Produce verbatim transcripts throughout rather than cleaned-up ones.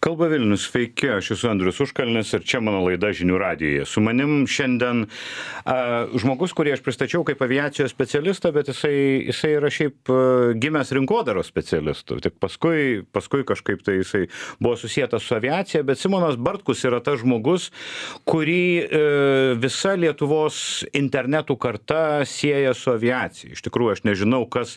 Kalba Vilnius, sveiki, aš esu Andrius Užkalnis ir čia mano laida Žinių radijoje. Su manim šiandien a, žmogus, kurį aš pristačiau kaip aviacijos specialistą, bet jisai, jisai yra šiaip a, gimęs rinkodaros specialistų. Tik paskui, paskui kažkaip tai jisai buvo susijęs su aviacija, bet Simonas Bartkus yra tas žmogus, kurį e, visa Lietuvos internetų karta sieja su aviacija. Iš tikrųjų, aš nežinau, kas,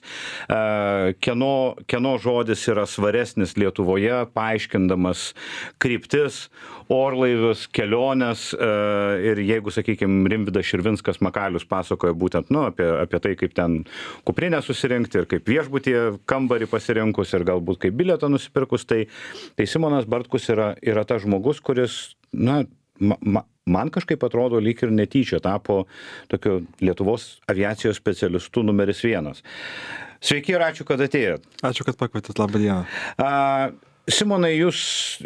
e, kieno, kieno žodis yra svaresnis Lietuvoje, paaiškindamas kryptis, orlaivius, keliones e, ir jeigu, sakykime, Rimvydas Širvinskas Makalius pasakoja būtent nu, apie, apie tai, kaip ten kuprinę susirinkti ir kaip viešbutyje kambarį pasirinkus ir galbūt kaip bilietą nusipirkus, tai, tai Simonas Bartkus yra, yra tas žmogus, kuris, na, ma, ma, man kažkaip atrodo lyg ir netyčia tapo tokiu Lietuvos aviacijos specialistu numeris vienas. Sveiki ir ačiū, kad atėjot. Ačiū, kad pakvietėt. Labą dieną. A, Simonai, jūs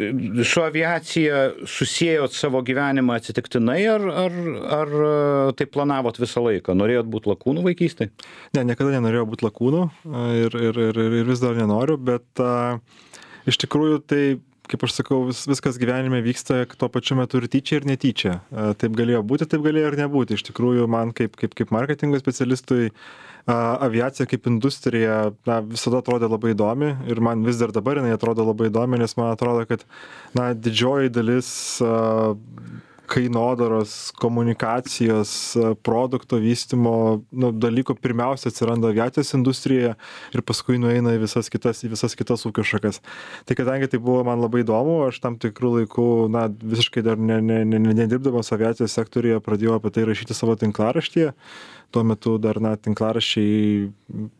su aviacija susijot savo gyvenimą atsitiktinai ar, ar, ar tai planavot visą laiką? Norėjot būti lakūnu vaikystėje? Ne, niekada nenorėjau būti lakūnu ir, ir, ir, ir vis dar nenoriu, bet a, iš tikrųjų tai, kaip aš sakau, vis, viskas gyvenime vyksta tuo pačiu metu ir tyčia ir netyčia. A, taip galėjo būti, taip galėjo ir nebūti. Iš tikrųjų, man kaip, kaip, kaip marketingo specialistui aviacija kaip industrija na, visada atrodė labai įdomi ir man vis dar dabar jinai atrodo labai įdomi, nes man atrodo, kad na, didžioji dalis a, kainodaros, komunikacijos, produkto vystymo nu, dalykų pirmiausia atsiranda aviacijos industrijoje ir paskui nueina į visas kitas, į visas kitas ūkio šakas. Tai kadangi tai buvo man labai įdomu, aš tam tikrų laikų na, visiškai dar ne, ne, ne, nedirbdamas aviacijos sektorijoje pradėjau apie tai rašyti savo tinklaraštyje. Tuo metu dar na, tinklaraščiai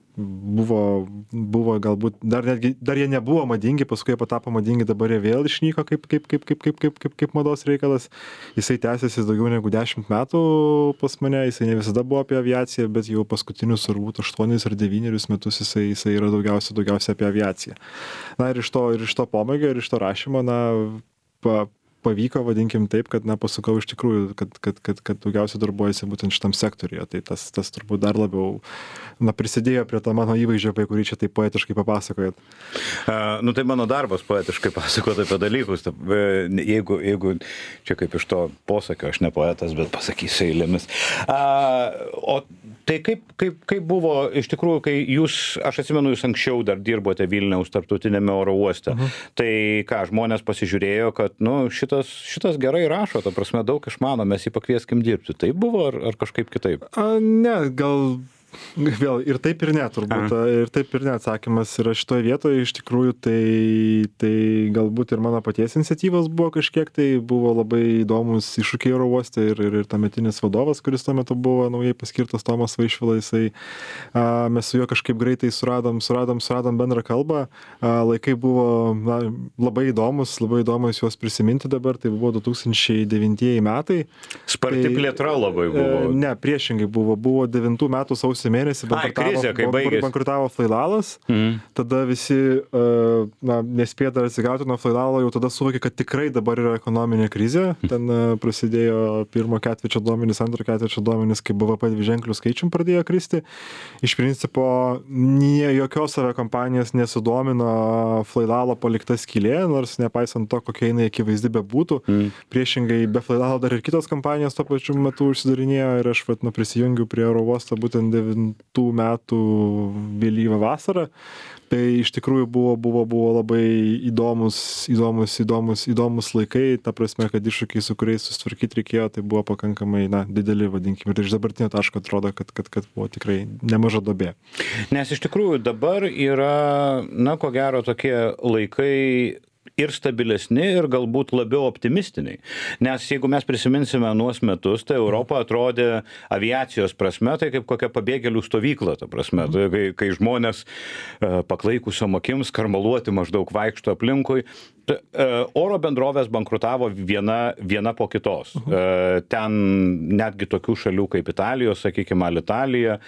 buvo, buvo galbūt, dar, netgi, dar jie nebuvo madingi, paskui jie patapo madingi, dabar jie vėl išnyko kaip, kaip, kaip, kaip, kaip, kaip, kaip, kaip mados reikalas. Jisai tęsiasi daugiau negu dešimt metų pas mane, jisai ne visada buvo apie aviaciją, bet jau paskutinius turbūt aštuonis ar devynerius metus jisai, jisai yra daugiausia, daugiausia apie aviaciją. Na ir iš to, ir iš to pomėgio, ir iš to rašymo, na, pa, pavyko, vadinkim taip, kad na, pasukau iš tikrųjų, kad, kad, kad, kad daugiausiai darbuojasi būtent šitam sektoriuje. Tai tas, tas turbūt dar labiau na, prisidėjo prie to mano įvaizdžio, apie kurį čia taip poetiškai papasakojot. Uh, nu tai mano darbas poetiškai pasakoti apie dalykus. Ta, jeigu, jeigu čia kaip iš to posakio, aš ne poetas, bet pasakysiu eilėmis. Uh, o tai kaip, kaip, kaip buvo iš tikrųjų, kai jūs, aš atsimenu, jūs anksčiau dar dirbote Vilniaus tarptautinėme oro uoste. Uh-huh. Tai ką, žmonės pasižiūrėjo, kad nu, šitas, šitas gerai rašo, ta prasme daug išmano, mes jį pakvieskim dirbti. Taip buvo ar, ar kažkaip kitaip? A, ne, gal vėl ir taip ir ne, turbūt. A. Ir taip ir ne atsakymas yra šitoje vietoje. Iš tikrųjų, tai, tai galbūt ir mano paties iniciatyvos buvo kažkiek, tai buvo labai įdomus iššūkiai oro uoste ir, ir, ir tametinis vadovas, kuris tuo metu buvo naujai paskirtas Tomas Vaišvila, jisai, a, mes su juo kažkaip greitai suradom, suradom, suradom bendrą kalbą. A, laikai buvo na, labai įdomus, labai įdomus juos prisiminti dabar, tai buvo du tūkstančiai devintieji metai. Sparti tai, plėtra labai buvo. Ne, priešingai buvo, buvo devintų metų sausio mėnesį bankrutavo, bankrutavo Flailalas, mm. tada visi uh, na, nespėjo dar atsigauti nuo Flailalo, jau tada suvokė, kad tikrai dabar yra ekonominė krizė. Ten uh, prasidėjo pirmo ketvirčio duomenys, antro ketvirčio duomenys, kai B V P dviženklių skaičium pradėjo kristi. Iš principo, nie, jokios aviakompanijos nesudomino Flailalo palikta skylė, nors nepaisant to, kokia jinai akivaizdi bebūtų. Mm. Priešingai, be Flailalo dar ir kitos kompanijos tuo pačiu metu užsidarinėjo ir aš vat, nu, prisijungiau prie oro uosto būtent devintų metų vėlyvą vasarą. Tai iš tikrųjų buvo, buvo, buvo labai įdomus, įdomus, įdomus, įdomus laikai, ta prasme, kad iššūkiai, su kuriais susitvarkyti reikėjo, tai buvo pakankamai na, dideli, vadinkime. Ir iš dabartinio taško atrodo, kad, kad, kad buvo tikrai nemaža duobė. Nes iš tikrųjų dabar yra, na, ko gero, tokie laikai ir stabilesni, ir galbūt labiau optimistiniai. Nes jeigu mes prisiminsime nuos metus, tai Europa atrodė aviacijos prasme, tai kaip kokia pabėgėlių stovykla, ta prasme, tai kai, kai žmonės paklaikusiom akim skarmaluoti maždaug vaikšto aplinkui. Oro bendrovės bankrutavo viena, viena po kitos. Uh-huh. Ten netgi tokių šalių kaip Italijos, sakykime, Alitalija,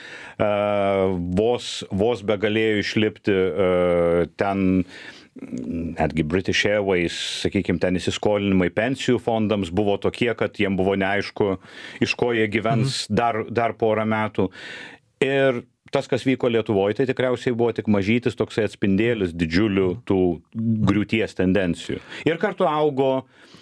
vos, vos begalėjo išlipti ten netgi British Airways, sakykime, ten įsiskolinimai pensijų fondams buvo tokie, kad jiem buvo neaišku, iš ko jie gyvens mhm. dar, dar porą metų. Ir tas, kas vyko Lietuvoje, tai tikriausiai buvo tik mažytis toksai atspindėlis didžiulių tų griūties tendencijų. Ir kartu augo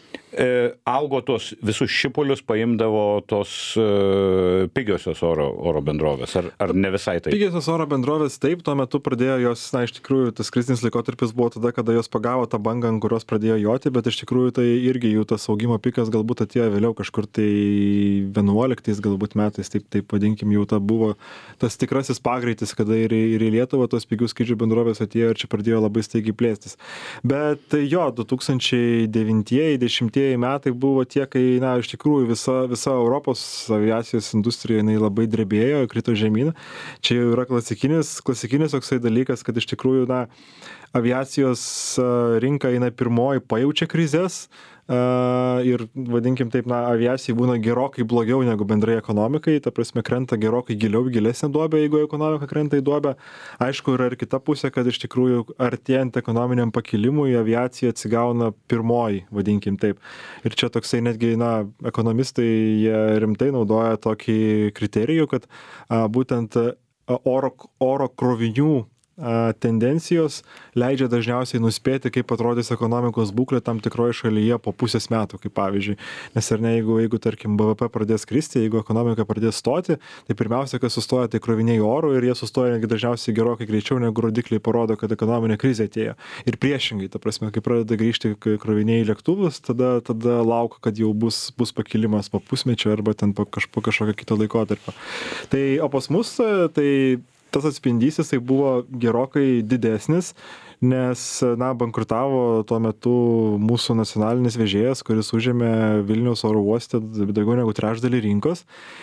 E, augo tos visus šipulius, paimdavo tos e, pigiosios oro, oro bendrovės, ar, ar ne visai taip? Pigiosios oro bendrovės taip, tuo metu pradėjo jos, na, iš tikrųjų, tas krizinis laikotarpis buvo tada, kada jos pagavo tą bangą, ant kurios pradėjo joti, bet iš tikrųjų tai irgi jų tas augimo pikas galbūt atėjo vėliau kažkur tai vienuoliktais galbūt metais, taip, taip vadinkim, jau ta buvo tas tikrasis pagreitis, kada ir, ir į Lietuvą tos pigių skrydžių bendrovės atėjo ir čia pradėjo labai staigiai plėstis. Bet jo, du tūkstančiai devintieji dešimtieji metai buvo tie, kai, na, iš tikrųjų visa, visa Europos aviacijos industrija, jinai labai drebėjo, krito žemyn. Čia jau yra klasikinis, klasikinis toksai dalykas, kad iš tikrųjų, na, aviacijos rinka, jinai pirmoji pajaučia krizės. Uh, ir vadinkim taip, na, aviacijai būna gerokai blogiau negu bendrai ekonomikai, ta prasme krenta gerokai giliau, gilesnė duobė, jeigu ekonomika krenta į duobę. Aišku, yra ir kita pusė, kad iš tikrųjų artėjant ekonominiam pakilimui aviacija atsigauna pirmoji, vadinkim taip. Ir čia toksai netgi, na, ekonomistai jie rimtai naudoja tokį kriterijų, kad a, būtent oro, oro krovinių tendencijos leidžia dažniausiai nuspėti, kaip atrodys ekonomikos būklė tam tikroje šalyje po pusės metų, kaip pavyzdžiui. Nes ar ne, jeigu, jeigu tarkim, B V P pradės kristi, jeigu ekonomika pradės stoti, tai pirmiausia, kas sustoja, tai kroviniai oro ir jie sustoja netgi dažniausiai gerokai greičiau, negu rodikliai parodo, kad ekonominė krizė atėjo. Ir priešingai, ta prasme, kai pradeda grįžti kroviniai į lėktuvus, tada, tada lauk, kad jau bus, bus pakilimas po pusmečio arba ten po, kaž, po kažkokio kito laikotarpio. Tai, o pas mus, tai tas atspindys jisai buvo gerokai didesnis, nes, na, bankrutavo tuo metu mūsų nacionalinis vežėjas, kuris užėmė Vilniaus oro uoste daugiau negu trečdalį rinkos.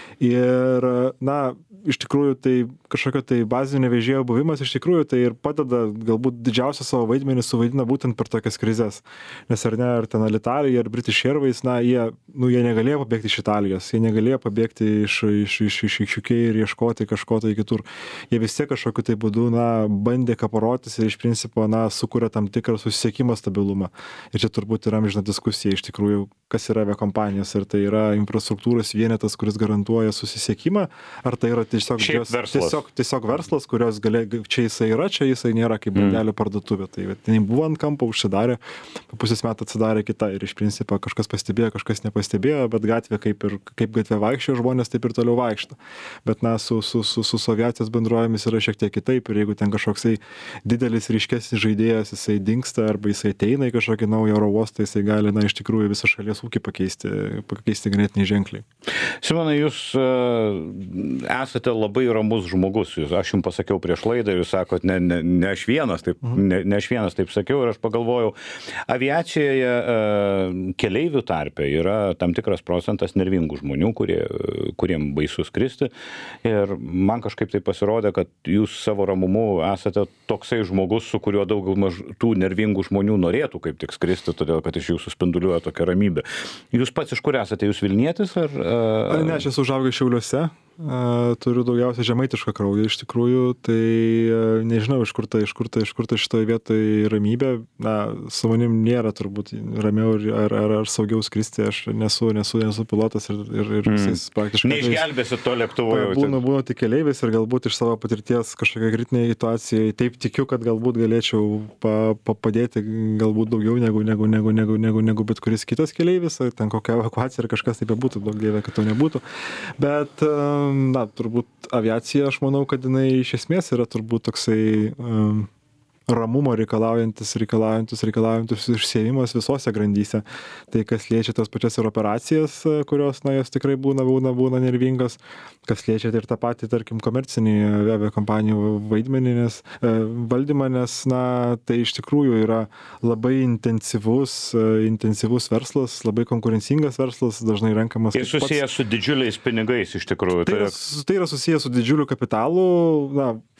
Ir, na, iš tikrųjų tai kažkokio tai bazinio vežėjo buvimas iš tikrųjų tai ir padeda, galbūt didžiausią savo vaidmenį suvaidina būtent per tokias krizes. Nes ar ne, ar ten Alitalija, ar British Airways, na, jie, nu, jie negalėjo pabėgti iš Italijos, jie negalėjo pabėgti iš, iš, iš, iš, iš U K ir ieškoti kažko tai kitur. Jie vis tiek kažkokiu tai būdu, na, bandė kaparotis ir iš principo, na, sukuria tam tikrą susisiekimo stabilumą. Ir čia turbūt yra amžina diskusija iš tikrųjų, kas yra aviakompanijos, ar tai yra infrastruktūros vienetas, kuris garantuoja susisiekimą, ar tai yra tiesiog, jos, tiesiog, tiesiog verslas, kurios galia, čia jisai yra, čia jisai nėra kaip bandelio parduotuvė. Tai jinai buvo ant kampo, užsidarė, po pusės metų atsidarė kita ir iš principo kažkas pastebėjo, kažkas nepastebėjo, bet gatvė kaip ir kaip gatvė vaikščiojo žmonės, taip ir toliau vaikšto. Bet na, su, su, su, su aviacijos bendrovėmis yra šiek tiek kitaip ir jeigu ten kažkoksai didelis ryškesnis žaidėjas, jisai dingsta arba jisai ateina į kažkokį naują oro uostą, jisai gali, na, iš tikrųjų visą šalies ūkį pakeisti, pakeisti ganėtinai ženkliai. Simonai, jūs uh, esate labai ramus žmogus. Jūs, aš jums pasakiau prieš laidą, jūs sakot, ne, ne, ne aš vienas, taip, mhm. ne, ne aš vienas taip sakiau ir aš pagalvojau, aviacijoje uh, keleivių tarpe yra tam tikras procentas nervingų žmonių, kurie, kuriem baisu skristi. Ir man kažkaip tai pasirodė, kad jūs savo ramumu esate toksai žmogus, su kuriuo daug maž tų nervingų žmonių norėtų kaip tik skristi, todėl kad iš jūsų spinduliuoja tokia ramybė. Jūs pats iš kur esate? Jūs Vilnietis? Ar, uh... Ne, aš esu užaugęs Šiauliuose. Turiu daugiausia žemaitišką kraują iš tikrųjų, tai nežinau, iš kur ta, iš kur ta, iš kur ta šitoje vietoje ramybė. Na, su manim nėra turbūt ramiau ar, ar, ar saugiau skristi, aš nesu, nesu, nesu pilotas ir, ir, ir mm. visais praktiškai. Neišgelbėsiu to lėktuvo. Būnu, būnu tik keleivis ir galbūt iš savo patirties kažkokia kritinė situacija, taip tikiu, kad galbūt galėčiau pa, pa, padėti galbūt daugiau negu, negu, negu, negu, negu, negu bet kuris kitas keleivis, ar ten kokia evakuacija ar kažkas taip būtų, daug dievė, kad to nebūtų. Bet na, turbūt aviacija, aš manau, kad jinai iš esmės yra turbūt toksai um, ramumo reikalaujantis, reikalaujantis, reikalaujantis užsiėmimas visose grandyse. Tai kas liečia tas pačias ir operacijas, kurios, na, jos tikrai būna, būna, būna nervingos, kas liečia ir tą patį, tarkim, komercinį aviakompanijų vaidmenį, nes e, valdymą, nes, na, tai iš tikrųjų yra labai intensyvus, e, intensyvus verslas, labai konkurencingas verslas, dažnai renkamas. Ir susijęs pats su didžiuliais pinigais, iš tikrųjų. Tai yra, tai yra susijęs su didžiuliu kapitalu, na,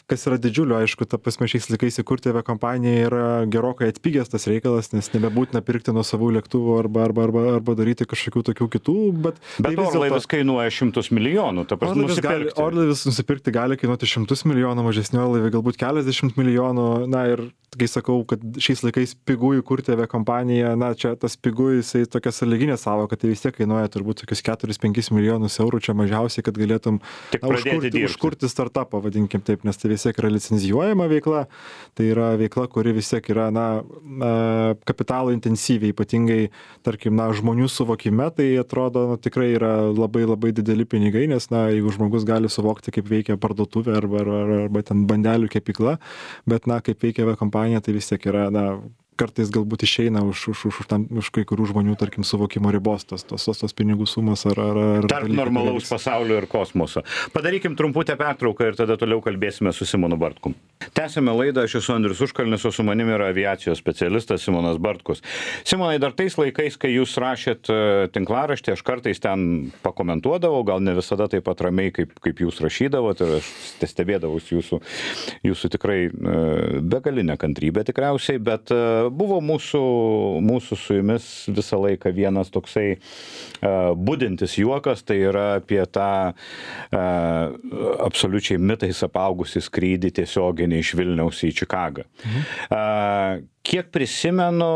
kas yra didžiulio, aišku, ta prasme šiais laikais įkurti aviakompaniją yra gerokai atpigęs tas reikalas, nes nebebūtina pirkti nuo savų lėktuvų arba, arba, arba, arba daryti kažkokių tokių kitų, bet... Bet orlaivis kainuoja šimtus milijonų, ta prasme nusipirkti. Gali, orlaivis nusipirkti gali kainuoti šimtus milijonų, mažesnio orlaivį galbūt keliasdešimt milijonų, na ir kai sakau, kad šiais laikais pigų įkurti aviakompaniją, na čia tas pigų, jisai tokia sąlyginė savoka, kad tai vis tiek kainuoja turbūt tokius keturis penkis milijonus eurų čia mažiausiai, kad galėtum na, užkurti, užkurti startupą, vadinkim taip, nes tai vis tiek yra licenzijuojama veikla, tai yra veikla, kuri vis tiek yra na, na, kapitalo intensyviai, ypatingai, tarkim, na, žmonių suvokime, tai atrodo na, tikrai yra labai labai dideli pinigai, nes na, jeigu žmogus gali suvokti, kaip veikia parduotuvė arba, arba, arba ten bandelių kepykla, bet na, kaip veikia aviakompanija, tai vis tiek yra, na, kartais galbūt išeina už, už, už, tam, už kai kurių žmonių, tarkim, suvokimo ribos, tos, tos, tos pinigų sumas ar... ar, ar Tarp dalykai, normalaus pasaulio ir kosmoso. Padarykim trumputę pertrauką ir tada toliau kalbėsime su Simonu Bartkum. Tęsime laidą, aš esu Andrius Užkalnis, o su manim yra aviacijos specialistas Simonas Bartkus. Simonai, dar tais laikais, kai jūs rašėt tinklaraštį, aš kartais ten pakomentuodavau, gal ne visada taip pat ramiai, kaip, kaip jūs rašydavot, ir aš stebėdavau jūsų, jūsų tikrai begalinę kantrybę tikriausiai, bet buvo mūsų, mūsų su jumis visą laiką vienas toksai uh, budintis juokas, tai yra apie tą uh, absoliučiai mitais apaugusį skrydį tiesioginį iš Vilniaus į Čikagą. Mhm. Uh, kiek prisimenu,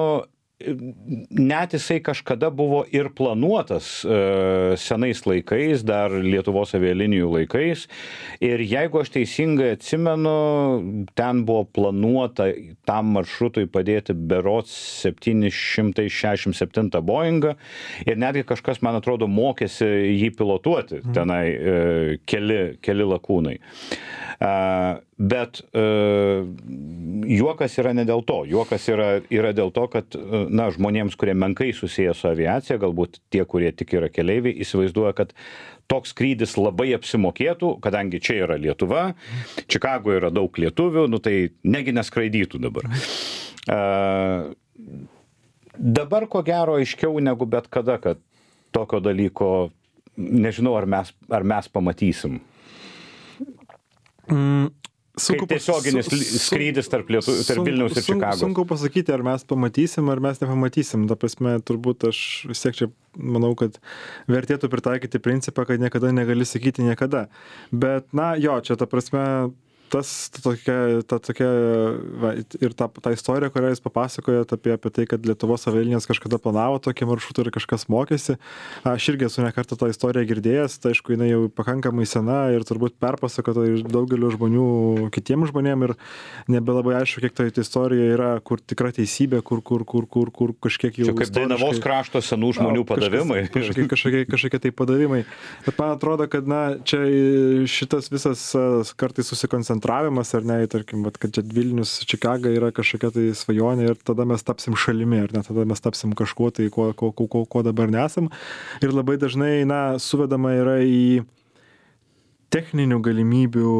net jisai kažkada buvo ir planuotas e, senais laikais, dar Lietuvos avialinijų laikais. Ir jeigu aš teisingai atsimenu, ten buvo planuota tam maršrutui padėti berods septyni šimtai šešiasdešimt septyni Boeingą. Ir netgi kažkas, man atrodo, mokėsi jį pilotuoti tenai e, keli, keli lakūnai. Uh, bet uh, juokas yra ne dėl to. Juokas yra, yra dėl to, kad na, žmonėms, kurie menkai susiję su aviacija, galbūt tie, kurie tik yra keleiviai, įsivaizduoja, kad toks skrydis labai apsimokėtų, kadangi čia yra Lietuva, Čikagoje yra daug lietuvių, nu tai negi neskraidytų dabar. Uh, dabar ko gero aiškiau negu bet kada, kad tokio dalyko, nežinau, ar mes, ar mes pamatysim. Mm, sunku Kaip tiesioginis su, skrydis tarp, Lietu, tarp Vilniaus ir Čikagos. Sunku pasakyti, ar mes pamatysim, ar mes nepamatysim. Ta prasme, turbūt aš vis tiek čia manau, kad vertėtų pritaikyti principą, kad niekada negali sakyti niekada. Bet, na, jo, čia ta prasme, tas tokia, ta tokia, va, ir ta, ta istorija, kurią jūs papasakojot apie, apie tai, kad Lietuvos avialinijos kažkada planavo tokį maršrutą ir kažkas mokėsi. Aš irgi esu ne kartą tą istoriją girdėjęs, tai aišku, jinai jau pakankamai sena ir turbūt perpasakota ir daugelio žmonių, kitiems žmonėm ir nebelabai aišku, kiek ta istorija yra, kur tikra teisybė, kur, kur, kur, kur, kur kažkiek jau... Čia kaip Dainavos krašto senų žmonių a, padavimai. Kažkokie, kažkokie, kažkokie tai padavimai. Bet man atrodo, kad na, čia šitas visas kartais susikoncentravimas koncentravimas, ar ne, tarkim, vat, kad čia Vilnius, Čikaga yra kažkokia tai svajonė ir tada mes tapsim šalimi, ar ne, tada mes tapsim kažkuo tai, ko, ko, ko, ko dabar nesam. Ir labai dažnai, na, suvedama yra į techninių galimybių,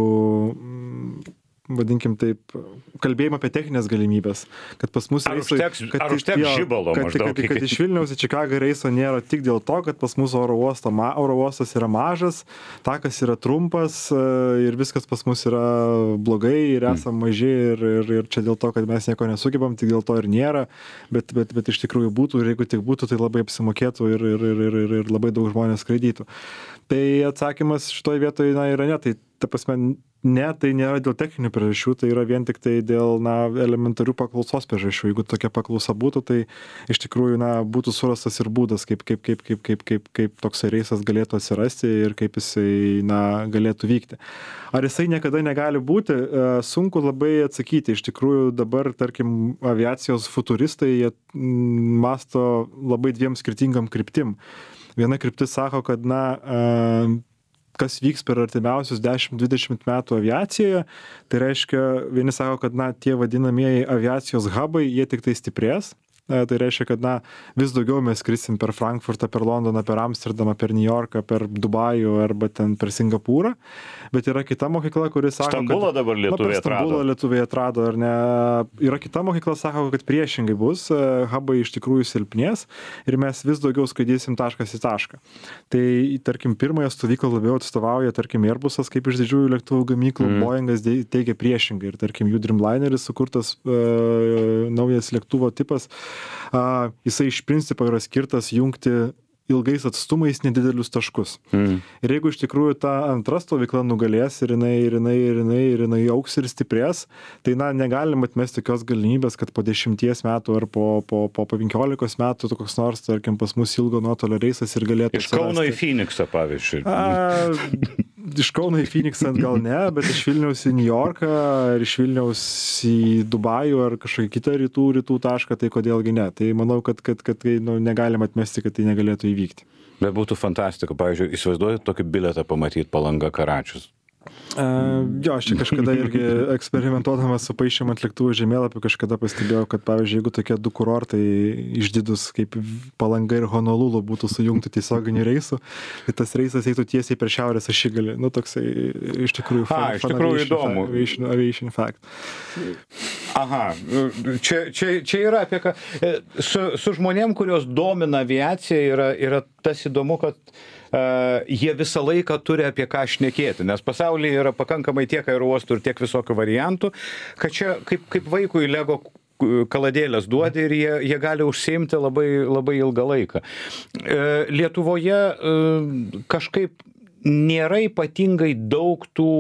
vadinkim taip, kalbėjimą apie techninės galimybės, kad pas mus ar reiso, užteks, kad, ar užteks jo, žibalo kad, maždaug. kad, kad, kad iš Vilniaus į Čikagą reiso nėra tik dėl to, kad pas mus oro, uosto, oro uostas yra mažas, takas yra trumpas ir viskas pas mus yra blogai ir esam maži ir, ir, ir čia dėl to, kad mes nieko nesugebam, tik dėl to ir nėra, bet, bet, bet iš tikrųjų būtų ir jeigu tik būtų, tai labai apsimokėtų ir, ir, ir, ir, ir labai daug žmonės skraidytų. Tai atsakymas šitoje vietoje na, yra ne, tai ta prasme, ne, tai nėra dėl techninių priežasčių, tai yra vien tik tai dėl na, elementarių paklausos priežasčių. Jeigu tokia paklausa būtų, tai iš tikrųjų na, būtų surastas ir būdas, kaip, kaip, kaip, kaip, kaip, kaip, kaip toksai reisas galėtų atsirasti ir kaip jisai na, galėtų vykti. Ar jisai niekada negali būti, sunku labai atsakyti. Iš tikrųjų dabar, tarkim, aviacijos futuristai, jie masto labai dviem skirtingam kryptim. Viena kryptis sako, kad na, kas vyks per artimiausius dešimt dvidešimt metų aviacijoje, tai reiškia, vieni sako, kad na, tie vadinamieji aviacijos hubai, jie tik tai stiprės, Tai reiškia, kad na, vis daugiau mes skrisim per Frankfurtą, per Londoną, per Amsterdamą, per New Yorką, per Dubajų arba ten per Singapūrą. Bet yra kita mokykla, kuris sako, Stambulą kad... dabar lietuviai na, atrado. Stambulą lietuviai atrado, ar ne? Yra kita mokykla, sako, kad priešingai bus, hubai iš tikrųjų silpnės ir mes vis daugiau skraidysim taškas į tašką. Tai, tarkim, pirmąją stovyklą labiau atstovauja, tarkim, Airbusas kaip iš didžiųjų lėktuvų gamyklų, mm. Boeingas teigia priešingai ir, tarkim, jų Dreamlineris sukurtas uh, naujas lėktuvo tipas, uh, jisai iš principo yra skirtas jungti ilgais atstumais nedidelius taškus. Mm. Ir jeigu iš tikrųjų ta antra stovykla nugalės ir jinai, ir jinai, ir jinai, ir jinai auks ir stiprės, tai na, negalim atmesti tokios galimybės, kad po dešimties metų ar po, po, po penkiolikos metų koks nors, tarkim, pas mus ilgo nuotolio reisas ir galėtų... Iš Kauno į Phoenixą, pavyzdžiui. A, iš Kauno į Phoenixą gal ne, bet iš Vilniaus į New Yorką, ar iš Vilniaus į Dubajų ar kažkokį kitą rytų, rytų tašką, tai kodėlgi ne. Tai manau, kad, kad, kad, kad nu, negalim atmesti, kad tai negalėtų įvykti. Bet būtų fantastika, pavyzdžiui, įsivaizduojate tokį biletą pamatyti Palanga Karačius. Uh, jo, aš čia kažkada irgi eksperimentuodamas su paišymu ant lėktuvų žemėlapių kažkada pastebėjau, kad pavyzdžiui, jeigu tokie du kurortai išdidus kaip Palanga ir Honolulu būtų sujungti tiesioginiu reisu, tai tas reisas eitų tiesiai per šiaurės ašigalį. Nu, toksai iš tikrųjų... A, iš tikrųjų įdomu. Aviation, aviation fact. Aha, čia, čia, čia yra apie ką... Su, su žmonėm, kurios domina aviacija, yra, yra tas įdomu, kad Uh, jie visą laiką turi apie ką šnekėti, nes pasaulyje yra pakankamai tiek aerouostų ir tiek visokių variantų, kad čia kaip, kaip vaikui Lego kaladėlės duodi ir jie, jie gali užsiimti labai, labai ilgą laiką. Uh, Lietuvoje uh, kažkaip nėra ypatingai daug tų...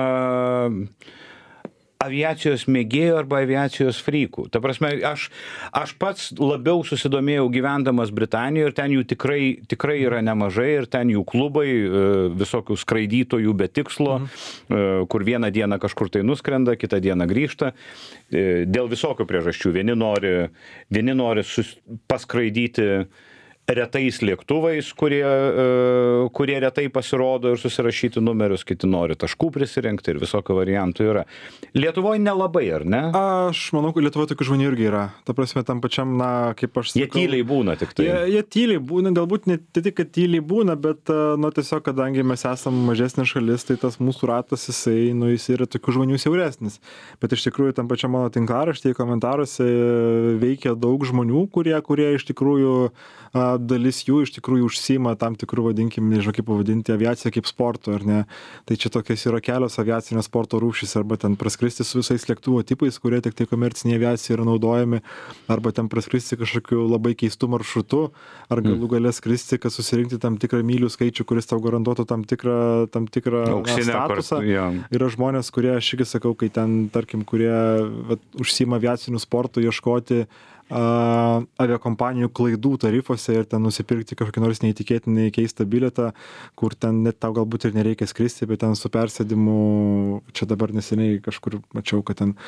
Uh, aviacijos mėgėjų arba aviacijos frykų. Ta prasme, aš, aš pats labiau susidomėjau gyvendamas Britanijoje ir ten jų tikrai, tikrai yra nemažai ir ten jų klubai, visokių skraidytojų be tikslo, mhm. kur vieną dieną kažkur tai nuskrenda, kitą dieną grįžta. Dėl visokių priežasčių. Vieni nori, vieni nori sus, paskraidyti retais lėktuvais, kurie, kurie retai pasirodo ir susirašyti numerius, kiti nori taškų prisirinkti ir visokių variantų yra. Lietuvoje nelabai, ar ne? Aš manau, kad Lietuvoje tokių žmonių irgi yra. Ta prasme, tam pačiam, na, kaip aš sakau... Jie tyliai būna tik tai. Jie, jie tyliai būna, galbūt ne tik, kad tyliai būna, bet, nu, tiesiog, kadangi mes esam mažesnė šalis, tai tas mūsų ratas, jisai, nu, jis yra tokių žmonių siauresnis. Bet iš tikrųjų, tam pačiam mano tinklaraštyje, komentaruose veikia daug žmonių, kurie, kurie iš tikrųjų dalis jų iš tikrųjų užsiima tam tikrų, vadinkim, nežinau kaip pavadinti, aviaciją kaip sportu, ar ne. Tai čia tokios yra kelios aviacinio sporto rūšys, arba ten praskristi su visais lėktuvo tipais, kurie tik tai komercinė aviacija yra naudojami, arba ten praskristi kažkokiu labai keistų maršrutu, ar galų galę skristi, kad susirinkti tam tikrą mylių skaičių, kuris tau garantuotų tam tikrą, tam tikrą auksinę statusą. Ja. Yra žmonės, kurie, aš irgi sakau, kai ten, tarkim, kurie vat, užsiima aviaciniu sportu, ieškoti Uh, aviakompanijų klaidų tarifuose ir ten nusipirkti kažkokį nors neįtikėtinai keistą bilietą, kur ten net tau galbūt ir nereikia skristi, bet ten su persėdimu, čia dabar neseniai kažkur mačiau, kad ten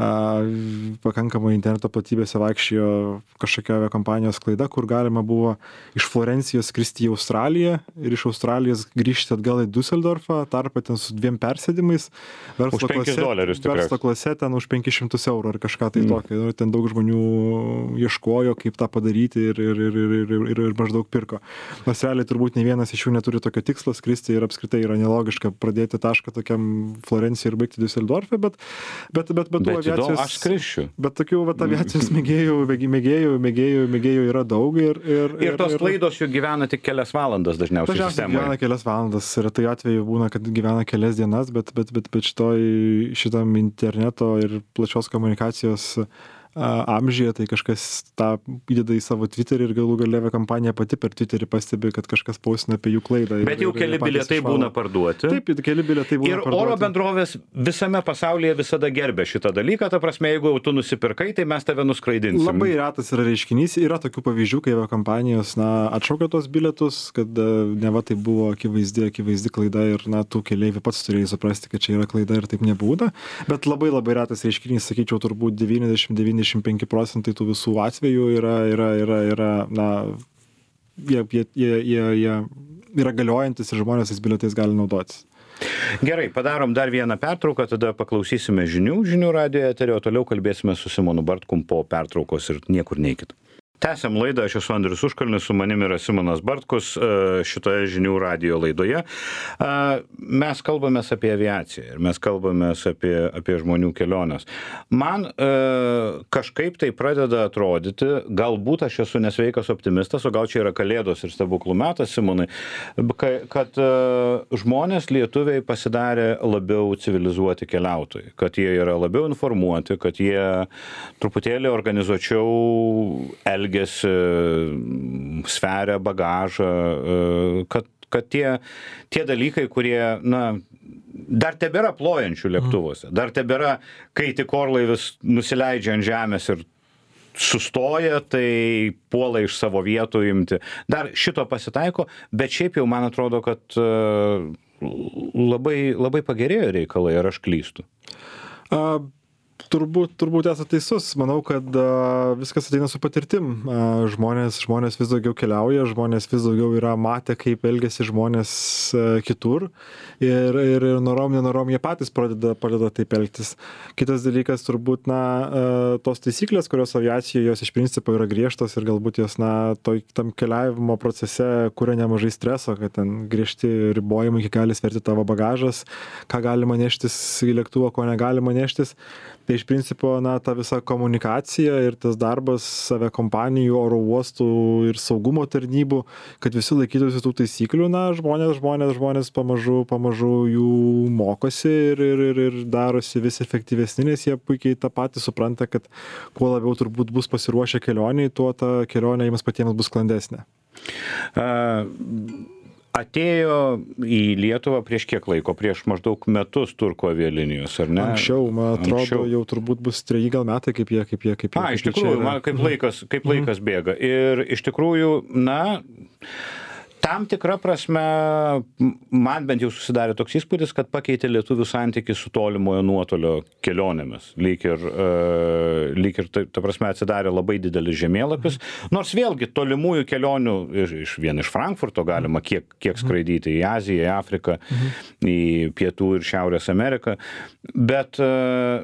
uh, pakankamai interneto platybėse vaikščiojo kažkokia aviakompanijos klaida, kur galima buvo iš Florencijos skristi į Australiją ir iš Australijos grįžti atgal į Düsseldorfą, tarpą ten su dviem persėdimais, verslo klase, verslo klase ten už penkis šimtus eurų ar kažką tai mm. tokio. Ir ten daug žmonių ieškojo, kaip tą padaryti ir, ir, ir, ir, ir, ir, ir maždaug pirko. Nors realiai turbūt ne vienas iš jų neturi tokio tikslo skristi ir apskritai yra nelogiška pradėti tašką tokiam Florencijai ir baigti Düsseldorfe, bet, bet, bet, bet, bet aviacijos, aš skrišiu. Bet tokių vat, aviacijos mėgėjų, mėgėjų, mėgėjų, mėgėjų yra daug. Ir, ir, ir tos ir, klaidos jų gyvena tik kelias valandas dažniausiai. Dažniausiai gyvena kelias valandas ir tai atveju būna, kad gyvena kelias dienas, bet, bet, bet, bet šitoj, šitam interneto ir plačios komunikacijos amžiuje, tai kažkas tą įdeda į savo Twitterį ir galų gale aviakompanija pati per Twitterį pastebi, kad kažkas pausina apie jų klaidą. Bet jau keli bilietai būna parduoti. Taip, keli bilietai būna ir parduoti. Ir oro bendrovės visame pasaulyje visada gerbė šitą dalyką, ta prasme, jeigu jau tu nusipirkai, tai mes tave nuskraidinsim. Labai retas yra reiškinys, yra tokių pavyzdžių, kai aviakompanijos, na, atšaukia tos bilietus, kad neva tai buvo akivaizdi, akivaizdi klaida ir, na, tų keleivių pats turėjai suprasti, kad čia yra klaida ir taip nebūna, bet labai labai retas reiškinys, sakyčiau, turbūt devyniasdešimt devyniasdešimt penki procentai tų visų atvejų yra, yra, yra, yra na, jie, jie, jie, jie, jie yra galiojantis ir žmonės tais bilietais gali naudotis. Gerai, padarom dar vieną pertrauką, tada paklausysime žinių, žinių radijo eterio, toliau kalbėsime su Simonu Bartkum po pertraukos ir niekur neikit. Tęsiam laidą, aš esu Andrius Užkalnis, su manimi yra Simonas Bartkus šitoje žinių radijo laidoje. Mes kalbamės apie aviaciją ir mes kalbamės apie, apie žmonių keliones. Man e, kažkaip tai pradeda atrodyti, galbūt aš esu nesveikas optimistas, o gal čia yra kalėdos ir stebuklų metas, Simonai, kad e, žmonės lietuviai pasidarė labiau civilizuoti keliautojai, kad jie yra labiau informuoti, kad jie truputėlį organizuočiau elgiasi, sveria bagažą, kad, kad tie, tie dalykai, kurie, na, dar tebėra plojančių lėktuvuose, dar tebėra, kai tik orlaivis nusileidžia ant žemės ir sustoja, tai puola iš savo vietų imti. Dar šito pasitaiko, bet šiaip jau man atrodo, kad labai, labai pagerėjo reikalai, ar aš klystu? Uh... Turbūt, turbūt esate teisus. Manau, kad a, viskas ateina su patirtim. A, žmonės, žmonės vis daugiau keliauja, žmonės vis daugiau yra matę, kaip elgiasi žmonės a, kitur. Ir, ir, ir norom, nenorom jie patys pradeda, pradeda taip elgtis. Kitas dalykas, turbūt, na, a, tos taisyklės, kurios aviacijoje, jos iš principo yra griežtos ir galbūt jos, na, toj, tam keliavimo procese kuria nemažai streso, kad ten griežti ribojimai, kiek gali sverti tavo bagažas, ką galima neštis į lėktuvą, ko negalima neštis. Tai iš principo, na, ta visa komunikacija ir tas darbas aviakompanijų, oro uostų ir saugumo tarnybų, kad visi laikytųsi tų taisyklių, na, žmonės, žmonės, žmonės pamažu, pamažu jų mokosi ir, ir, ir, ir darosi vis efektyvesni, nes jie puikiai tą patį supranta, kad kuo labiau turbūt bus pasiruošę kelioniai, tuo ta kelionė jiems patiems bus sklandesnė. Uh... Atėjo į Lietuvą prieš kiek laiko? Prieš maždaug metus turkų avialinijos, ar ne? Anksčiau, man atrodo, Anksčiau. jau turbūt bus treji gal metai, kaip jie, kaip jie, kaip jie. A, iš tikrųjų, man kaip laikas, kaip laikas bėga. Ir iš tikrųjų, na, tam tikra prasme, man bent jau susidarė toks įspūdis, kad pakeitė lietuvių santykį su tolimojo nuotolio kelionėmis. Lyg ir, uh, lyg ir ta, ta prasme, atsidarė labai didelis žemėlapis. Nors vėlgi tolimųjų kelionių iš, iš vien iš Frankfurto galima kiek, kiek skraidyti į Aziją, į Afriką, į Pietų ir Šiaurės Ameriką. Bet uh,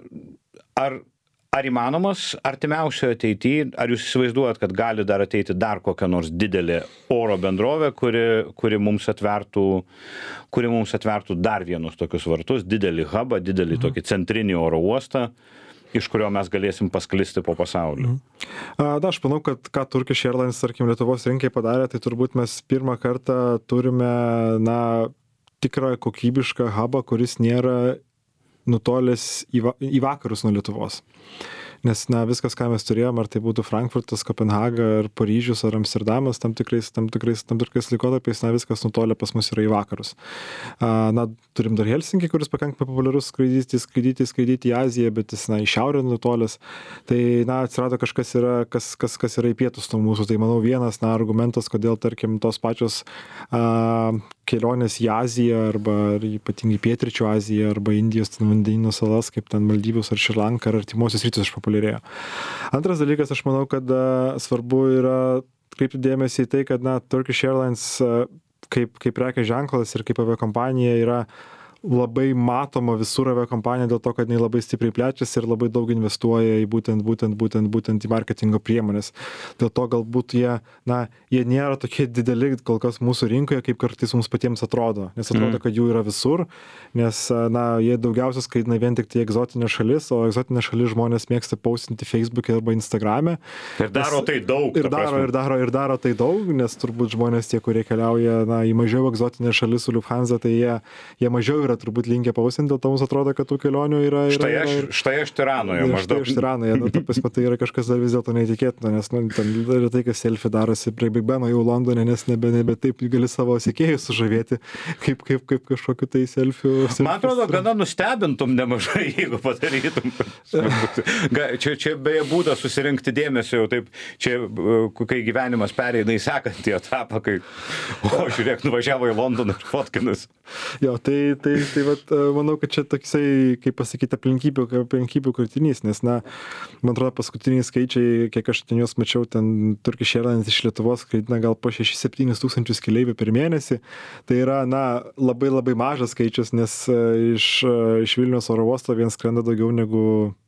ar Ar įmanomas artimiausioje ateityje, ar jūs įsivaizduojat, kad gali dar ateiti dar kokia nors didelė oro bendrovė, kuri, kuri, mums atvertų, kuri mums atvertų dar vienus tokius vartus, didelį hubą, didelį tokį centrinį oro uostą, iš kurio mes galėsim pasklisti po pasaulį? Na, aš manau, kad ką Turkish Airlines, tarkim, Lietuvos rinkai padarė, tai turbūt mes pirmą kartą turime, na, tikrą kokybišką hubą, kuris nėra nutolęs į, va, į vakarus nuo Lietuvos. Nes, na, viskas, ką mes turėjom, ar tai būtų Frankfurtas, Kopenhaga, ar Paryžius, ar Amsterdamas, tam tikrais, tam tikrais, tam tikrais laikotarpiais, na, viskas nutolę pas mus yra į vakarus. A, na, turim dar Helsinkį, kuris pakankamai populiarus skraidyti, skraidyti, skraidyti į Aziją, bet jis, na, į šiaurę nutolęs. Tai, na, atsirado kažkas yra, kas, kas, kas yra į pietus nuo mūsų. Tai, manau, vienas, na, argumentas, kodėl, tarkim, tos pačios a, kelionės į Aziją arba ypatingai pietryčių Aziją arba Indijos vandenyno salas, kaip ten Maldyvus ar Šrilanka ar artimuosius rytus išpopuliarėjo. Antras dalykas, aš manau, kad a, svarbu yra kreipti dėmesį į tai, kad, na, Turkish Airlines a, kaip, kaip prekės ženklas ir kaip aviakompanija yra labai matoma visur aviakompanija dėl to, kad jinai labai stipriai plečiasi ir labai daug investuoja į būtent, būtent, būtent, būtent į marketingo priemonės. Dėl to galbūt jie, na, jie nėra tokie dideli kol kas mūsų rinkoje, kaip kartais mums patiems atrodo. Nes atrodo, kad jų yra visur, nes, na, jie daugiausia skaidina vien tik tai egzotinė šalis, o egzotinė šalis žmonės mėgsta postinti Facebook'e arba Instagram'e. Ir daro tai daug. Ir daro, ir daro, ir daro tai daug, nes turbūt žmonės tie, kurie keliauja, na, į mažiau egzotinę šalis su Lufthansa, tai jie, jie mažiau yra turbūt linkę pausinti, dėl to mums atrodo, kad tų kelionių yra... yra štai, aš, yra, štai aš Tiranoje maždaug. Štai aš Tiranoje, nu, ta prasme, tai yra kažkas dar vis dėlto neįtikėtina, nes, nu, ten yra tai, kas selfie darosi prie Big Beno jau Londone, nes nebe, nebe taip gali savo sekėjus sužavėti, kaip, kaip, kaip kažkokiu tai selfie. Man atrodo, gana nustebintum nemažai, jeigu padarytum. čia, čia beje būdas susirinkti dėmesio, jau taip, čia, kai gyvenimas pereina į sekantį etapą, kai, o, žiūrėk, nuvažiavo į Londoną ir fotkinas. Jo, tai, tai, tai vat, manau, kad čia toksai, kaip pasakyti, aplinkybių, aplinkybių kurtinys, nes, na, man atrodo, paskutiniai skaičiai, kiek aš ten juos mačiau, ten Turkish Airlines iš Lietuvos skraidina gal po šešis septynis tūkstančius keleivių per mėnesį. Tai yra, na, labai labai mažas skaičius, nes iš, iš Vilniaus oro uosto vien skrenda daugiau negu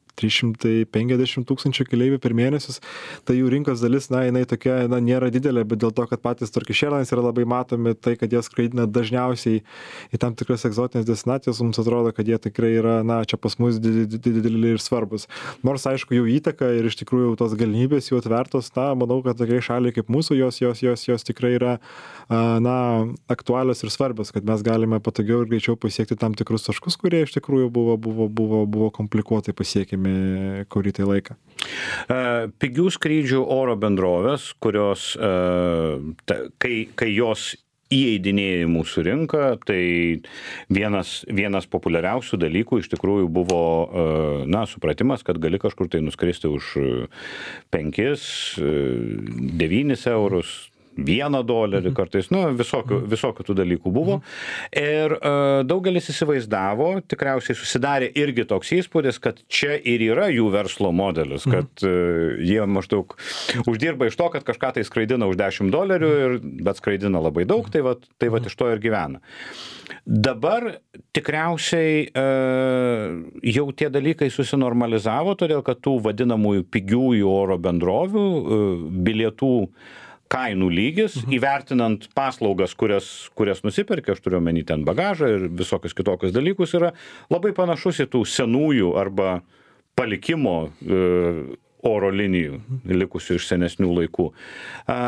trys šimtai penkiasdešimt tūkstančių keleivių per mėnesius, tai jų rinkos dalis, na, jinai tokia, na, nėra didelė, bet dėl to, kad patys Turkish Airlines yra labai matomi, tai, kad jie skraidina dažniausiai į tam tikras egzotinės destinacijas, mums atrodo, kad jie tikrai yra, na, čia pas mus dideli ir svarbus. Nors, aišku, jų įtaka ir iš tikrųjų tos galimybės jų atvertos, na, manau, kad tokiai šaliai kaip mūsų, jos, jos, jos, jos tikrai yra, na, aktualios ir svarbios, kad mes galime patogiau ir greičiau pasiekti tam tikrus taškus, kurie iš tikrųjų buvo, buvo, buvo, buvo komplikuotai pasiekimi kurį tai laiką. Pigių skrydžių oro bendrovės, kurios, ta, kai, kai jos įeidinėjo į mūsų rinką, tai vienas, vienas populiariausių dalykų iš tikrųjų buvo, na, supratimas, kad gali kažkur tai nuskristi už penkis, devynis eurus, vieną dolerį kartais, nu, visokių, visokių tų dalykų buvo. Ir uh, daugelis įsivaizdavo, tikriausiai susidarė irgi toks įspūdis, kad čia ir yra jų verslo modelis, kad uh, jie maždaug uždirba iš to, kad kažką tai skraidina už dešimt dolerių, ir, bet skraidina labai daug, tai vat, tai vat iš to ir gyvena. Dabar tikriausiai uh, jau tie dalykai susinormalizavo, todėl kad tų vadinamųjų pigiųjų oro bendrovių uh, bilietų kainų lygis, mhm. įvertinant paslaugas, kurias, kurias nusipirkia, aš turiu omeny ten bagažą ir visokius kitokius dalykus, yra labai panašus į tų senųjų arba palikimo e, oro linijų, likusių iš senesnių laikų. A,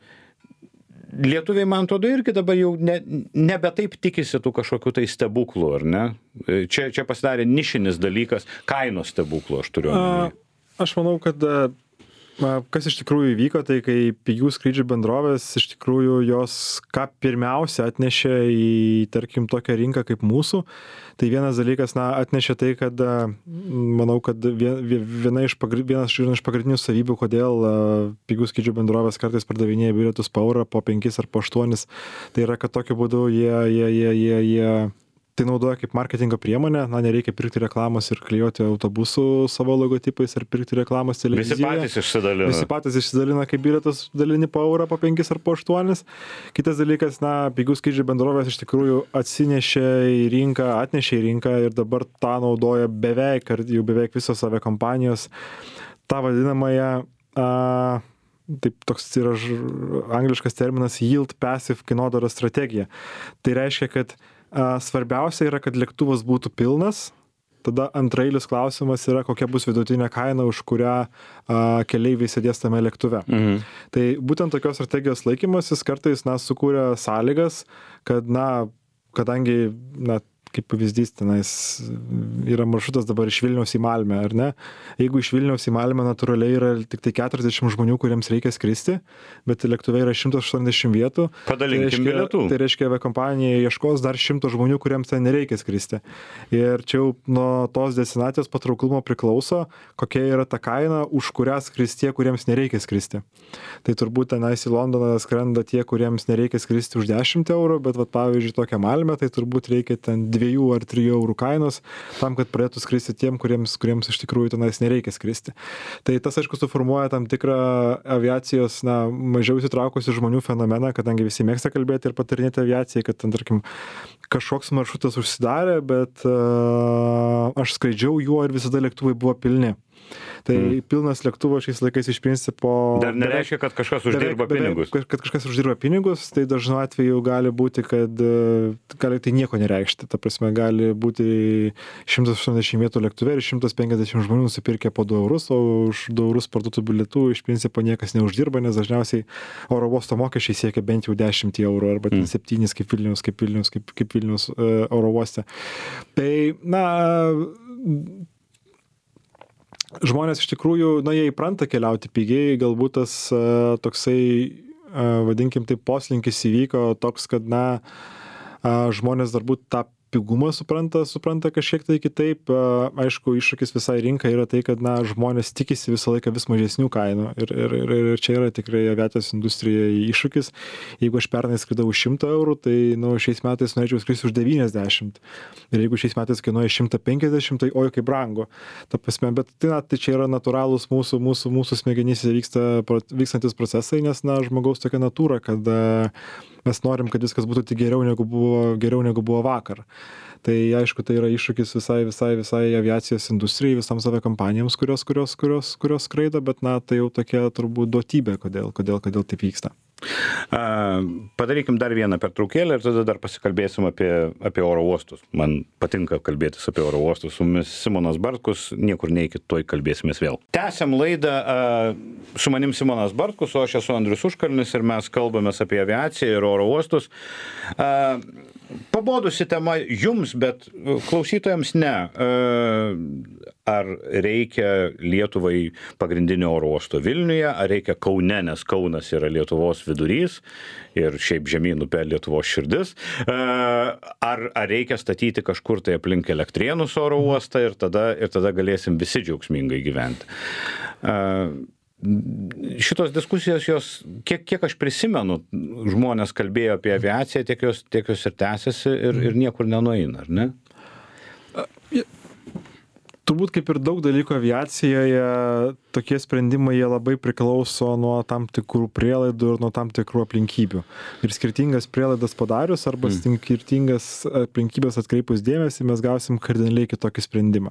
lietuviai, man atrodo, irgi dabar jau ne, nebe taip tikisi tų kažkokių tai stebuklų, ar ne? Čia, čia pasidarė nišinis dalykas, kainos stebuklų, aš turiu omeny. Aš manau, kad kas iš tikrųjų įvyko, tai kai pigių skrydžių bendrovės iš tikrųjų jos ką pirmiausia atnešė į, tarkim, tokią rinką kaip mūsų, tai vienas dalykas, na, atnešė tai, kad manau, kad viena iš, pagri, vienas iš pagrindinių savybių, kodėl pigių skrydžių bendrovės kartais pardavinėja bilietus po eurą, po penkis ar po aštuonis, tai yra, kad tokiu būdu jie, jie, jie, jie, jie tai naudoja kaip marketingo priemonę, na, nereikia pirkti reklamos ir klijuoti autobusų savo logotipais ar pirkti reklamos televizijoje. Visi patys išsidalina. Visi patys išsidalina, kaip bilietus dalini po eurą, po penkis ar po aštuonis. Kitas dalykas, na, pigių skrydžių bendrovės iš tikrųjų atsinešė į rinką, atnešė į rinką ir dabar tą naudoja beveik, ar jau beveik visos aviakompanijos, tą vadinamąją, a, taip toks yra angliškas terminas yield passive kainodaros strategija. Tai reiškia, kad svarbiausia yra, kad lėktuvas būtų pilnas, tada antrailis klausimas yra, kokia bus vidutinė kaina, už kurią a, keleiviai sėdės tame lėktuve. Mhm. Tai būtent tokios strategijos laikymasis kartais, na, sukūrė sąlygas, kad, na, kadangi, na, kaip pavyzdys, tenais yra maršrutas dabar iš Vilniaus į Malmę, ar ne? Jeigu iš Vilniaus į Malmę natūraliai yra tik tai keturiasdešimt žmonių, kuriems reikia skristi, bet lėktuve yra šimtas aštuoniasdešimt vietų. Padalinkim bilietų. Tai reiškia, aviakompanija ieškos dar šimto žmonių, kuriems ten nereikia skristi. Ir čia jau nuo tos destinacijos patrauklumo priklauso, kokia yra ta kaina, už kurią skris tie, kuriems nereikia skristi. Tai turbūt tenais į Londoną skrenda tie, kuriems nereikia skristi už dešimt eurų, bet, vat, pavyzdžiui, tokią Malmę, tai turbūt reikia ten dviejų ar trijų eurų kainos, tam, kad pradėtų skristi tiem, kuriems, kuriems iš tikrųjų tenais nereikia skristi. Tai tas, aišku, suformuoja tam tikrą aviacijos, na, mažiau įsitraukusių žmonių fenomeną, kadangi visi mėgsta kalbėti ir patarinėti aviacijai, kad ten, tarkim, kažkoks maršrutas užsidarė, bet uh, aš skraidžiau juo ir visada lėktuvai buvo pilni. Tai hmm. pilnas lėktuvas šiais laikais iš principo... Dar nereiškia, kad kažkas uždirba beveik, pinigus. Beveik, kad kažkas uždirba pinigus, tai dažnu atveju gali būti, kad gali tai nieko nereikšti. Ta prasme, gali būti šimtas aštuoniasdešimt vietų lėktuve ir šimtas penkiasdešimt žmonių nusipirkę po du eurus, o už du eurus parduotų bilietų iš principo niekas neuždirba, nes dažniausiai oro uosto mokesčiai siekia bent jau dešimt eurų arba hmm. septynis kaip Vilniaus, kaip Vilniaus, kaip, kaip Vilniaus uh, oro uoste. Tai, na... Žmonės iš tikrųjų, na, jie įpranta keliauti pigiai, galbūt tas uh, toksai, uh, vadinkim, taip poslinkis įvyko toks, kad, na, uh, žmonės darbūt tą pigumą supranta, supranta kažkiek tai kitaip. Uh, aišku, iššūkis visai rinkai yra tai, kad, na, žmonės tikisi visą laiką vis mažesnių kainų ir, ir, ir, ir čia yra tikrai aviacijos industrija iššūkis. Jeigu aš pernai skridau už šimtą eurų, tai, nu, šiais metais norėčiau skristi už devyniasdešimt. Ir jeigu šiais metais kainuoja šimtas penkiasdešimt, tai oi kaip brangu. Ta prasme, bet tai, na, tai čia yra natūralūs mūsų, mūsų, mūsų smegenyse vyksta, vykstantis procesai, nes, na, žmogaus tokia natūra, kad mes norim, kad viskas būtų tik geriau negu buvo, geriau negu buvo vakar. Tai aišku, tai yra iššūkis visai, visai, visai aviacijos industrijai, visoms aviakompanijoms, kurios, kurios, kurios, kurios skraido, bet na, tai jau tokia turbūt duotybė, kodėl, kodėl, kodėl taip vyksta. Padarykim dar vieną pertraukėlę ir tada dar pasikalbėsim apie, apie oro uostus. Man patinka kalbėtis apie oro uostus. Su mumis Simonas Bartkus, niekur neikit, tuoj kalbėsimės vėl. Tęsiam laidą, su manim Simonas Bartkus, o aš esu Andrius Užkalnis ir mes kalbamės apie aviaciją ir oro uostus. Pabodusi tema jums, bet klausytojams ne. Ar reikia Lietuvai pagrindinio oro uosto Vilniuje, ar reikia Kaune, nes Kaunas yra Lietuvos vidurys ir šiaip žemyn upė Lietuvos širdis. Ar, ar reikia statyti kažkur tai aplink Elektrėnus oro uostą ir tada, ir tada galėsim visi džiaugsmingai gyventi. Šitos diskusijos, jos, kiek, kiek aš prisimenu, žmonės kalbėjo apie aviaciją, tiek jos, tiek jos ir tęsiasi ir, ir niekur nenueina, ar ne? Turbūt kaip ir daug dalykų aviacijoje, tokie sprendimai jie labai priklauso nuo tam tikrų prielaidų ir nuo tam tikrų aplinkybių. Ir skirtingas prielaidas padarius arba skirtingas aplinkybės atkreipus dėmesį, mes gausim kardinaliai kitokį sprendimą.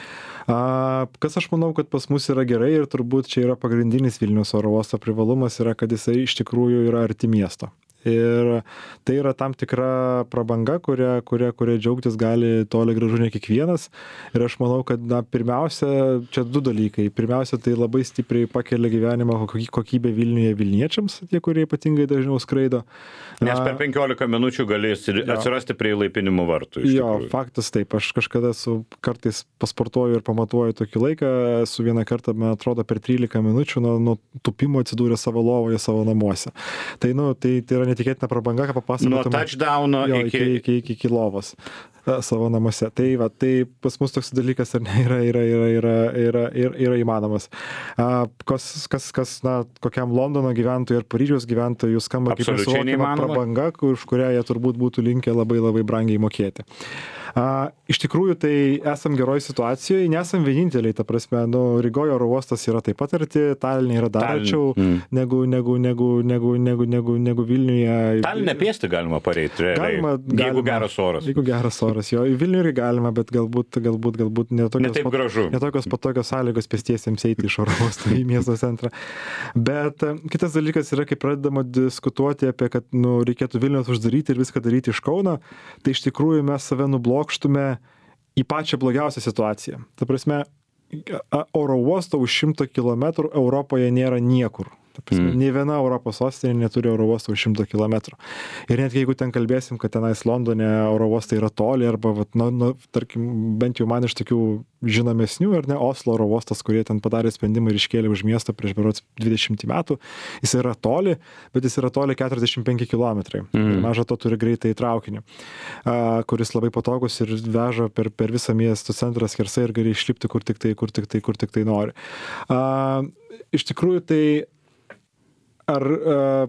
A, kas aš manau, kad pas mus yra gerai ir turbūt čia yra pagrindinis Vilniaus oro uosto privalumas, yra, kad jisai iš tikrųjų yra arti miesto. Ir tai yra tam tikra prabanga, kuria, kuria, kuria džiaugtis gali toli gražu ne kiekvienas. Ir aš manau, kad na, pirmiausia, čia du dalykai. Pirmiausia, tai labai stipriai pakelia gyvenimo kokybę Vilniuje Vilniečiams, tie, kurie ypatingai dažniau skraido. Nes per penkiolika minučių galės atsirasti prie įlaipinimo vartų. Jo, faktas taip. Aš kažkada su, kartais pasportuoju ir pamatuoju tokį laiką. Su vieną kartą, man atrodo, per trylika minučių nuo, nuo tupimo atsidūrė savo lovoje, savo namuose. Tai, nu, tai, tai yra netikėtina prabanga, ką papasakotum. Nuo touchdowno jo, iki... Iki, iki, iki, iki lovos savo namuose. Tai, va, tai pas mus toks dalykas ar ne, yra, yra, yra, yra, yra, yra, yra įmanomas. A, kas, kas, kas, na, kokiam Londono gyventojui ar Paryžiaus gyventojui skamba kaip nesuvokiama prabanga, už kurią jie turbūt būtų linkę labai labai brangiai mokėti. A, iš tikrųjų, tai esam geroj situacijoje, nesam vieninteliai, ta prasme, nu, Rygoje oro uostas yra taip pat arti, Taline yra dar arčiau mm. negu, negu, negu, negu, negu, negu, negu Vilniuje. Taline pėsti galima pareiti, galima, jeigu galima, geras oras. Jeigu geras oras, jo, į Vilnių ir galima, bet galbūt, galbūt, galbūt netokios, ne pat, netokios patogios sąlygos pėstiesiems eiti iš oro uosto į miesto centrą. Bet kitas dalykas yra, kai pradedama diskutuoti apie, kad nu, reikėtų Vilnius uždaryti ir viską daryti iš Kauno, tai iš tikrųjų mes save nublokštume į pačią blogiausią situaciją. Ta prasme, oro uosto už šimto kilometrų Europoje nėra niekur. Ta prasme, mm. nei viena Europos sostinė neturi oro uosto už šimto kilometrų. Ir net jeigu ten kalbėsim, kad tenais Londone oro uostai yra toli, arba, vat, nu, nu, tarkim, bent jau man iš tokių žinomesnių, ar ne, Oslo oro uostas, kurie ten padarė sprendimą ir iškėlė už miestą prieš berods dvidešimt metų, jis yra toli, bet jis yra toli keturiasdešimt penki kilometrai. Mm. Ir maža to turi greitai traukinį, a, kuris labai patogus ir veža per, per visą miesto centrą skersai ir gali išlipti kur tik tai, kur tik tai, kur tik tai nori. A, iš tikrųjų, tai ar uh,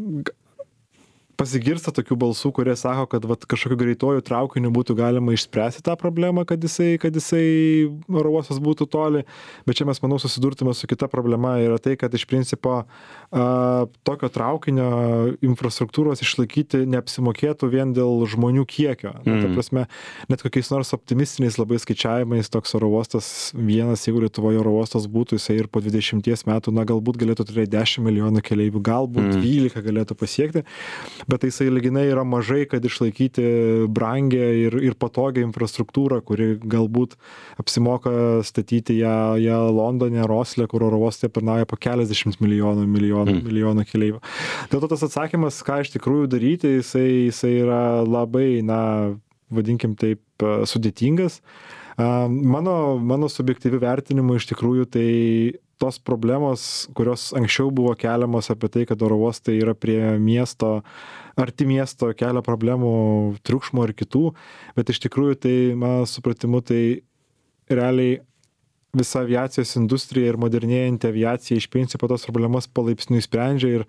pasigirsta tokių balsų, kurie sako, kad vat, kažkokiu greituoju traukiniu būtų galima išspręsti tą problemą, kad jisai, kad jisai oro uostas būtų toli, bet čia mes, manau, susidurtume su kita problema, yra tai, kad iš principo a, tokio traukinio infrastruktūros išlaikyti neapsimokėtų vien dėl žmonių kiekio. Mm. Na, ta prasme, net kokiais nors optimistiniais labai skaičiavimais toks oro uostas vienas, jeigu Lietuvoje oro uostas būtų, jisai ir po dvidešimties metų, na, galbūt galėtų turėti dešimt milijonų keleivių, galbūt mm. dvylika galėtų pasiekti. Bet tai jisai lyginai yra mažai, kad išlaikyti brangę ir, ir patogią infrastruktūrą, kuri galbūt apsimoka statyti ją, ją Londone ar Osle, kur oro uoste aptarnauja po keliasdešimt milijonų, milijonų, mm. milijonų keleivių. Dėl to tas atsakymas, ką iš tikrųjų daryti, jisai, jisai yra labai, na, vadinkim taip, sudėtingas. Mano, mano subjektyviu vertinimu iš tikrųjų tai tos problemos, kurios anksčiau buvo keliamos apie tai, kad oro uostai yra prie miesto, arti miesto, kelia problemų triukšmo ir kitų, bet iš tikrųjų tai, mano supratimu, tai realiai visa aviacijos industrija ir modernėjanti aviacija iš principo tos problemas palaipsniui sprendžia ir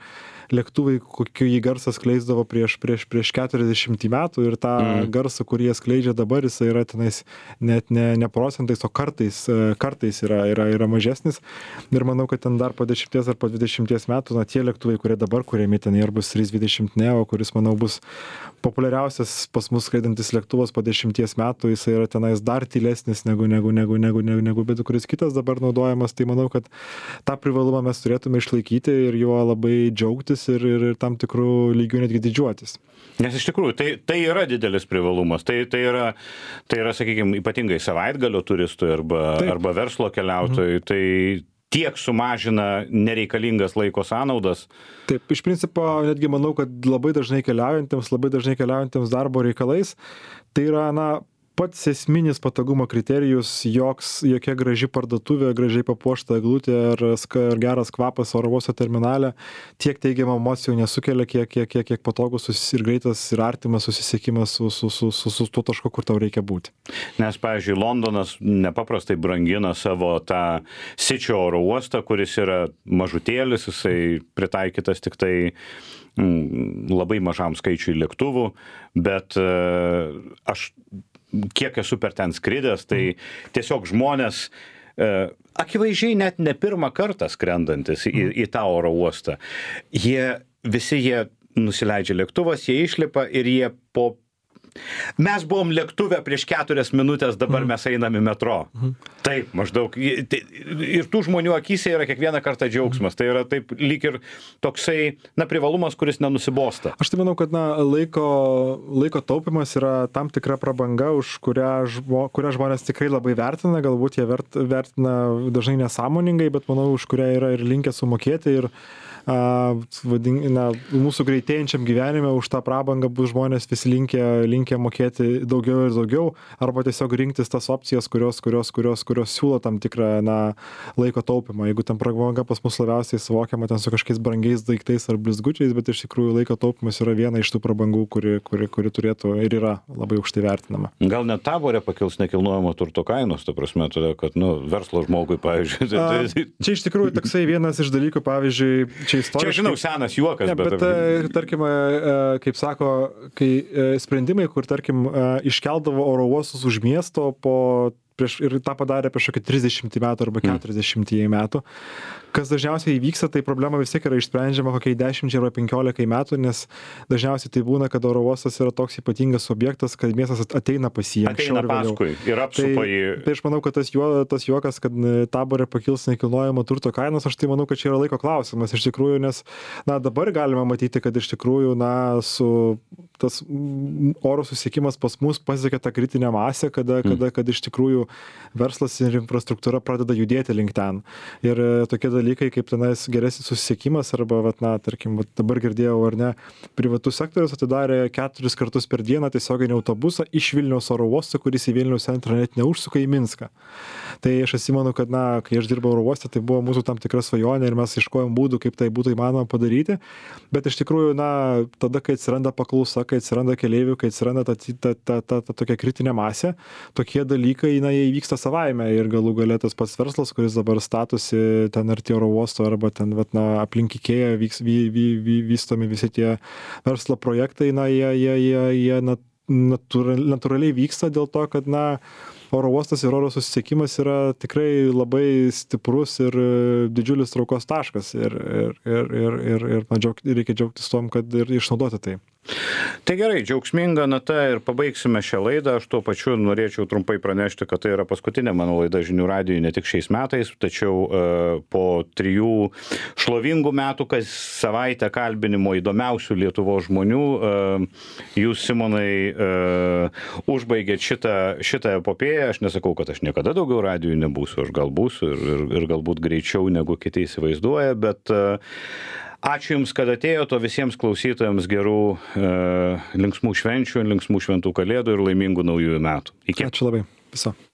lėktuvai, kokiu jį garsą skleisdavo prieš, prieš, prieš keturiasdešimt metų ir tą mm. garsą, kurį jie skleidžia dabar, jis yra tenais net ne, ne procentais, o kartais, kartais yra, yra, yra mažesnis. Ir manau, kad ten dar po dešimties ar po dvidešimties metų, na, tie lėktuvai, kurie dabar kuriami, ten Airbus trys dvidešimt neo, kuris, manau, bus populiariausias pas mus skraidantis lėktuvas po dešimties metų, jis yra tenais dar tylesnis negu, negu, negu, negu, negu, negu bet kuris kitas dabar naudojamas. Tai manau, kad tą privalumą mes turėtume išlaikyti ir juo labai džiaugtis ir, ir, ir tam tikrų lygių netgi didžiuotis. Nes iš tikrųjų, tai, tai yra didelis privalumas. Tai, tai yra, tai yra, sakykime, ypatingai savaitgalio turistui arba, arba verslo keliautojui. Mhm. Tai tiek sumažina nereikalingas laiko sąnaudas. Taip, iš principo, netgi manau, kad labai dažnai keliaujantiems, labai dažnai keliaujantiems darbo reikalais, tai yra, na, pats esminis patogumo kriterijus, joks, jokia graži parduotuvė, gražiai papuošta eglutė ar, ar geras kvapas oro uosto terminale tiek teigiamų emocijų nesukelia, kiek, kiek, kiek, kiek patogus ir greitas ir artimas susisiekimas su, su, su, su, su tuo tašku, kur tau reikia būti. Nes, pavyzdžiui, Londonas nepaprastai brangina savo tą Sičio oro uostą, kuris yra mažutėlis, jisai pritaikytas tik tai mm, labai mažam skaičiui lėktuvų, bet uh, aš kiek esu per ten skridęs, tai tiesiog žmonės e, akivaizdžiai net ne pirmą kartą skrendantis į, į tą oro uostą. Jie, visi jie nusileidžia lėktuvas, jie išlipa ir jie po... Mes buvom lėktuve prieš keturias minutės, dabar mes einame metro. Taip, maždaug. Ir tų žmonių akyse yra kiekvieną kartą džiaugsmas. Tai yra taip lyg ir toksai, na, privalumas, kuris nenusibosta. Aš tai manau, kad, na, laiko, laiko taupimas yra tam tikra prabanga, už kurią, žmo, kurią žmonės tikrai labai vertina. Galbūt jie vert, vertina dažnai nesąmoningai, bet manau, už kurią yra ir linkę sumokėti. Ir a, vadin, na, mūsų greitėjančiam gyvenime už tą prabangą bus žmonės vis linkę, linkę mokėti daugiau ir daugiau, arba tiesiog rinktis tas opcijas, kurios, kurios, kurios, kurios siūlo tam tikrą, na, laiko taupimą. Jeigu ten prabanga pas mus labiausiai suvokiama ten su kažkokiais brangiais daiktais ar blizgučiais, bet iš tikrųjų laiko taupimas yra viena iš tų prabangų, kuri, kuri, kuri turėtų ir yra labai aukštai vertinama. Gal net Tabore pakils nekilnojamo turto kainos, ta prasme, todėl, kad, nu, verslo žmogui, pavyzdžiui. Tai, tai... A, čia iš tikrųjų toksai vienas iš dalykų, pavyzdžiui, čia istoriškai. Čia, žinau, senas juokas, ne, bet... bet tarkim, kaip sako, kai sprendimai, kur, tarkim, iškeldavo oro uostus už miesto po prieš, ir tą padarė prieš kokį trisdešimt metų arba keturiasdešimt metų. Kas dažniausiai įvyksta, tai problema vis tiek yra išsprendžiama kokiai dešimt arba penkiolika metų, nes dažniausiai tai būna, kad oro uostas yra toks ypatingas objektas, kad miestas ateina pas jį. Ateina paskui ir apsupa jį. Tai, tai aš manau, kad tas, juo, tas juokas, kad Tabore pakils nekilnojamo turto kainos, aš tai manau, kad čia yra laiko klausimas iš tikrųjų, nes, na, dabar galima matyti, kad iš tikrųjų, na, su tas oro susiekimas pas mus pasiekė tą kritinę masę, kada, kada, kad iš tikrųjų verslas ir infrastruktūra pradeda judėti link ten. Ir tokie dalykai, kaip tenais geresnis susisiekimas, arba, vat, na, tarkim, vat, dabar girdėjau, ar ne, privatus sektorius atidarė keturis kartus per dieną tiesioginį autobusą iš Vilniaus oro uosto, kuris į Vilniaus centrą net neužsuka į Minską. Tai aš atsimenu, kad, na, kai aš dirbau oro uoste, tai buvo mūsų tam tikra svajonė ir mes ieškojom būdų, kaip tai būtų įmanoma padaryti. Bet iš tikrųjų, na, tada, kai atsiranda paklausa, kai atsiranda keleivių, kai atsiranda ta, ta, ta, ta, ta tokia kritinė masė, tokie dalykai, na, jie įvyksta savaime ir galų gale tas pats verslas, kuris dabar statosi ten arti oro uosto arba ten, vat, na, aplink Ikėją vyks, vy, vy, vy, vystomi visi tie verslo projektai, na, jie, jie, jie, jie natūraliai vyksta dėl to, kad, na, oro uostas ir oro susisiekimas yra tikrai labai stiprus ir didžiulis traukos taškas ir, ir, ir, ir, ir, ir man džiaug, reikia džiaugtis tom, kad ir išnaudoti tai. Tai gerai, džiaugsminga nata ir pabaigsime šią laidą. Aš tuo pačiu norėčiau trumpai pranešti, kad tai yra paskutinė mano laida Žinių radijui ne tik šiais metais, tačiau uh, po trijų šlovingų metų, kas savaitę kalbinimo įdomiausių Lietuvos žmonių, uh, jūs, Simonai, uh, užbaigėt šitą, šitą epopėją. Aš nesakau, kad aš niekada daugiau radijui nebūsiu, aš gal būsiu ir, ir, ir galbūt greičiau negu kiti įsivaizduoja, bet uh, ačiū Jums, kad atėjote, o visiems klausytojams gerų e, linksmų švenčių, linksmų šventų kalėdų ir laimingų naujųjų metų. Iki. Ačiū labai. Viso.